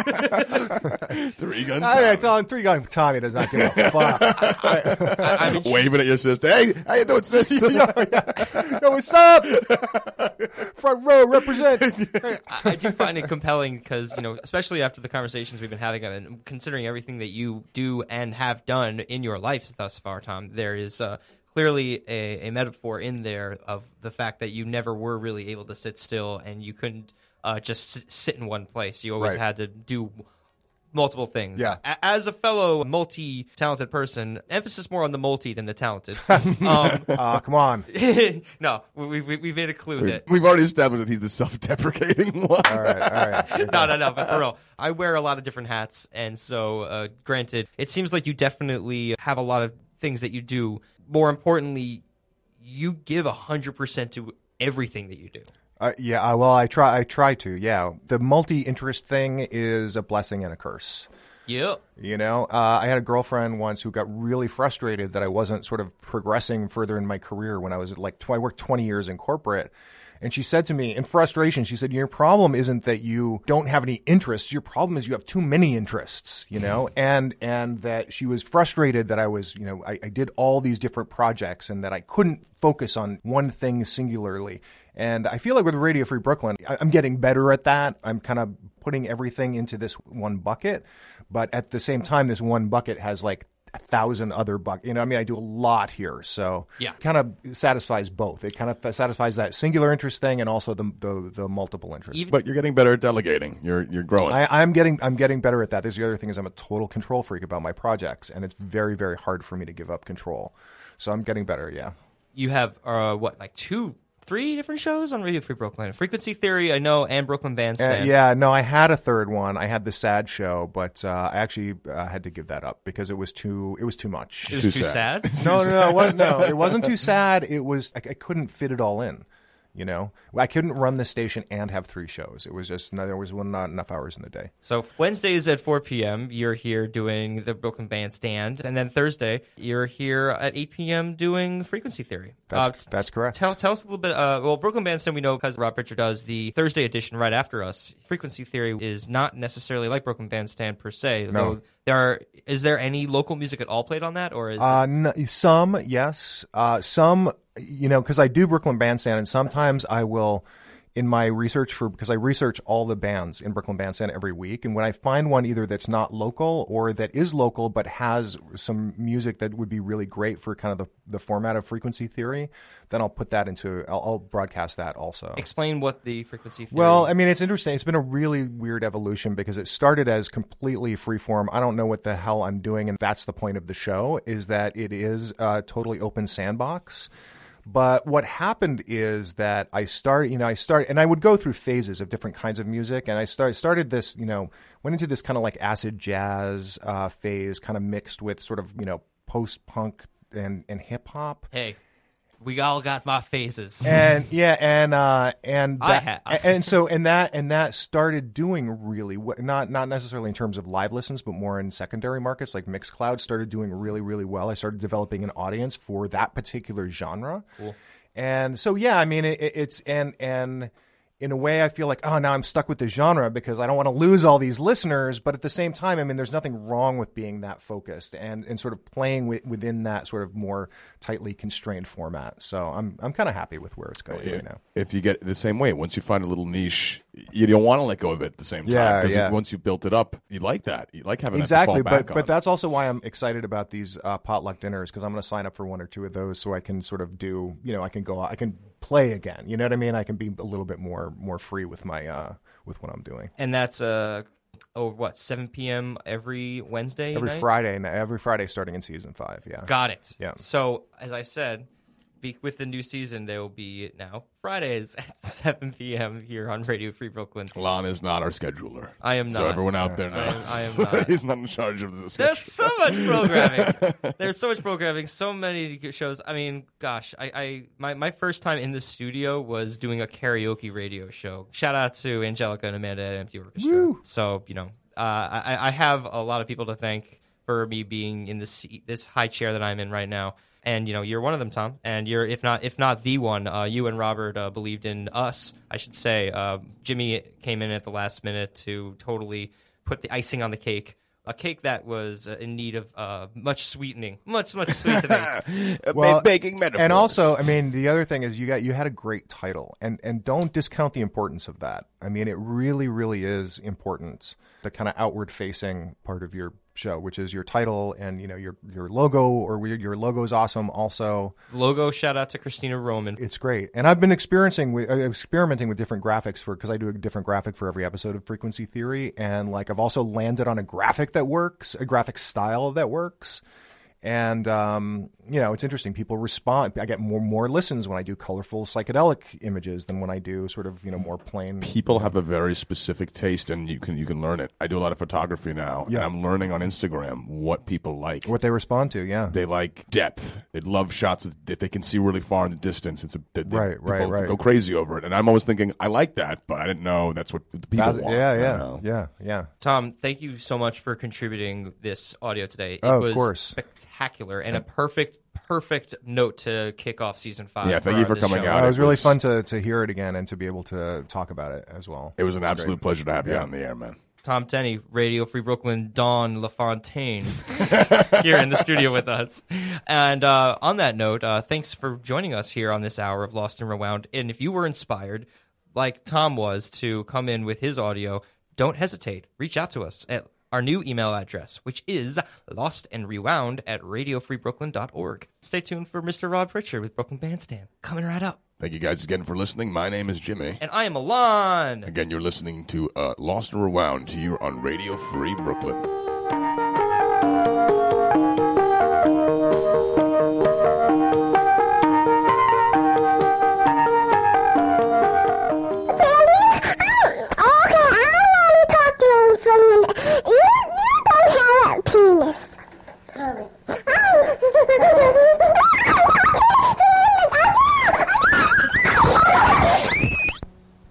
Three-gun Tommy. I tell him Three-gun Tommy does not give a fuck. I mean, waving at your sister. Hey, how you doing, sis? Yo, what's up? Front row, represent. I do find it compelling because, especially after the conversations we've been having and considering everything that you do and have done in your life thus far, Tom, there is clearly a metaphor in there of the fact that you never were really able to sit still and you couldn't just sit in one place. You always had to do multiple things. Yeah. As a fellow multi-talented person, emphasis more on the multi than the talented. Come on. No, we've made a clue that... We've already established that he's the self-deprecating one. All right. No, but for real. I wear a lot of different hats, and so, granted, it seems like you definitely have a lot of things that you do. More importantly, you give 100% to everything that you do. Well, I try to, yeah. The multi-interest thing is a blessing and a curse. Yep. I had a girlfriend once who got really frustrated that I wasn't sort of progressing further in my career when I was I worked 20 years in corporate. And she said to me, in frustration, she said, your problem isn't that you don't have any interests. Your problem is you have too many interests, and that she was frustrated that I was, I did all these different projects and that I couldn't focus on one thing singularly. And I feel like with Radio Free Brooklyn, I'm getting better at that. I'm kind of putting everything into this one bucket. But at the same time, this one bucket has like 1,000 other buckets. I do a lot here. So yeah, kind of satisfies both. It kind of satisfies that singular interest thing and also the multiple interests. But you're getting better at delegating. You're growing. I'm getting better at that. There's the other thing is I'm a total control freak about my projects, and it's very, very hard for me to give up control. So I'm getting better, yeah. You have, 3 different shows on Radio Free Brooklyn. Frequency Theory, I know, and Brooklyn Bandstand. I had a third one. I had the Sad Show, but I actually had to give that up because it was too much. It was too sad? No, it wasn't too sad. It was I couldn't fit it all in. You know, I couldn't run the station and have 3 shows. It was just there was not enough hours in the day. So Wednesdays at 4 p.m., you're here doing the Brooklyn Bandstand. And then Thursday, you're here at 8 p.m. doing Frequency Theory. That's correct. Tell us a little bit. Well, Brooklyn Bandstand, we know because Rob Pritchard does the Thursday edition right after us. Frequency Theory is not necessarily like Brooklyn Bandstand per se. No. Is there any local music at all played on that? Or is some, yes. Some, you know, because I do Brooklyn Bandstand, and sometimes I will, in my research because I research all the bands in Brooklyn Bandstand every week, and when I find one either that's not local or that is local but has some music that would be really great for kind of the format of Frequency Theory, then I'll broadcast that also. Explain what the Frequency Theory... Well, I mean, it's interesting. It's been a really weird evolution because it started as completely freeform. I don't know what the hell I'm doing, and that's the point of the show, is that it is a totally open sandbox. But what happened is that I started, and I would go through phases of different kinds of music, and I started this, went into this kind of like acid jazz phase, kind of mixed with sort of, post-punk and hip-hop. Hey, we all got my phases. And that started doing really well, not necessarily in terms of live listens, but more in secondary markets like Mixcloud started doing really, really well. I started developing an audience for that particular genre. Cool. And so, yeah, I mean, it's in a way, I feel like, oh, now I'm stuck with the genre because I don't want to lose all these listeners. But at the same time, I mean, there's nothing wrong with being that focused and sort of playing within that sort of more tightly constrained format. So I'm kind of happy with where it's going right now. If you get the same way, once you find a little niche, you don't want to let go of it at the same time. Because once you've built it up, you like that. You like having that to fall back on. But that's also why I'm excited about these potluck dinners, because I'm going to sign up for 1 or 2 of those so I can sort of do, I can play again. You know what I mean? I can be a little bit more free with my with what I'm doing. And that's 7 p.m. every Wednesday night? Every Friday starting in season 5, yeah. Got it. Yeah. So, as I said, with the new season, there will be now Fridays at 7 p.m. here on Radio Free Brooklyn. Lon is not our scheduler. I am not. So everyone out there knows. I am not. He's not in charge of the schedule. There's so much programming. There's so much programming, so many good shows. I mean, gosh, my first time in the studio was doing a karaoke radio show. Shout out to Angelica and Amanda at Empty Orchestra. Woo. So, I have a lot of people to thank for me being in this high chair that I'm in right now. And you're one of them, Tom. And you're if not the one. You and Robert believed in us, I should say. Jimmy came in at the last minute to totally put the icing on the cake. A cake that was in need of much sweetening, much sweetening. Baking metaphors. And also, I mean, the other thing is you had a great title, and don't discount the importance of that. I mean, it really, really is important. The kind of outward-facing part of your show, which is your title and your logo, or your logo is awesome. Also, logo. Shout out to Christina Roman. It's great, and I've been experimenting with different graphics because I do a different graphic for every episode of Frequency Theory, and I've also landed on a graphic that works, a graphic style that works. And, it's interesting. People respond. I get more listens when I do colorful psychedelic images than when I do sort of, more plain. People have a very specific taste, and you can learn it. I do a lot of photography now, and I'm learning on Instagram what people like. What they respond to, yeah. They like depth. They love shots if they can see really far in the distance. They right. go crazy over it. And I'm always thinking, I like that, but I didn't know that's what the people want. Yeah. Tom, thank you so much for contributing this audio today. It was of course. Spectacular and a perfect note to kick off season 5. Yeah, thank you for coming out. It was really fun to hear it again and to be able to talk about it as well. It was an absolute pleasure to have you on the air, man. Tom Tenney, Radio Free Brooklyn, Dawn LaFontaine, here in the studio with us. And on that note, thanks for joining us here on this hour of Lost and Rewound. And if you were inspired, like Tom was, to come in with his audio, don't hesitate. Reach out to us at our new email address, which is lostandrewound@radiofreebrooklyn.org. Stay tuned for Mr. Rob Pritchard with Brooklyn Bandstand. Coming right up. Thank you guys again for listening. My name is Jimmy. And I am Alon. Again, you're listening to Lost and Rewound here on Radio Free Brooklyn.